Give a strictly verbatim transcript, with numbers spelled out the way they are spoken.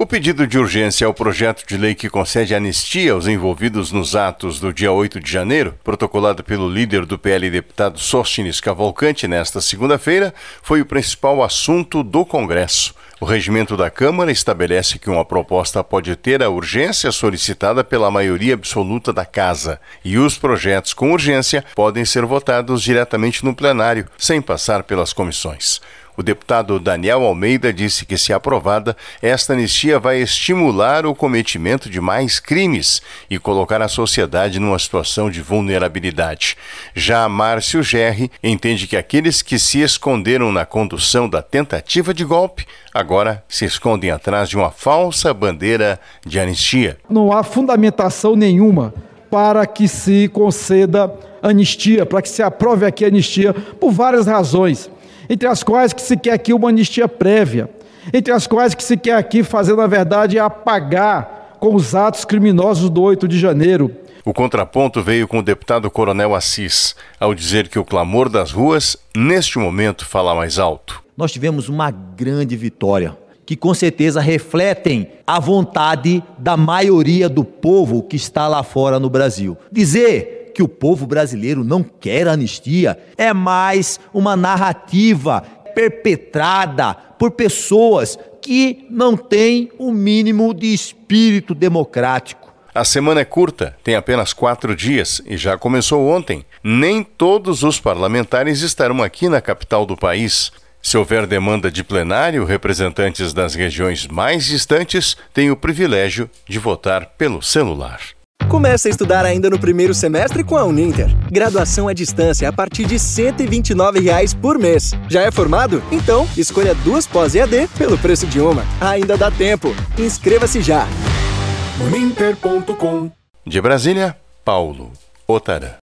O pedido de urgência ao projeto de lei que concede anistia aos envolvidos nos atos do dia oito de janeiro, protocolado pelo líder do P L, deputado Sóstenes Cavalcante, nesta segunda-feira, foi o principal assunto do Congresso. O regimento da Câmara estabelece que uma proposta pode ter a urgência solicitada pela maioria absoluta da Casa, e os projetos com urgência podem ser votados diretamente no plenário, sem passar pelas comissões. O deputado Daniel Almeida disse que, se aprovada, esta anistia vai estimular o cometimento de mais crimes e colocar a sociedade numa situação de vulnerabilidade. Já Márcio Gerri entende que aqueles que se esconderam na condução da tentativa de golpe agora se escondem atrás de uma falsa bandeira de anistia. Não há fundamentação nenhuma para que se conceda anistia, para que se aprove aqui a anistia, por várias razões. Entre as quais que se quer aqui uma anistia prévia, entre as quais que se quer aqui fazer, na verdade, apagar com os atos criminosos do oito de janeiro. O contraponto veio com o deputado Coronel Assis, ao dizer que o clamor das ruas, neste momento, fala mais alto. Nós tivemos uma grande vitória, que com certeza refletem a vontade da maioria do povo que está lá fora no Brasil. Dizer que o povo brasileiro não quer anistia é mais uma narrativa perpetrada por pessoas que não têm o mínimo de espírito democrático. A semana é curta, tem apenas quatro dias e já começou ontem. Nem todos os parlamentares estarão aqui na capital do país. Se houver demanda de plenário, representantes das regiões mais distantes têm o privilégio de votar pelo celular. Comece a estudar ainda no primeiro semestre com a Uninter. Graduação à distância a partir de cento e vinte e nove reais por mês. Já é formado? Então, escolha duas pós-E A D pelo preço de uma. Ainda dá tempo. Inscreva-se já. uninter ponto com. De Brasília, Paulo Otarã.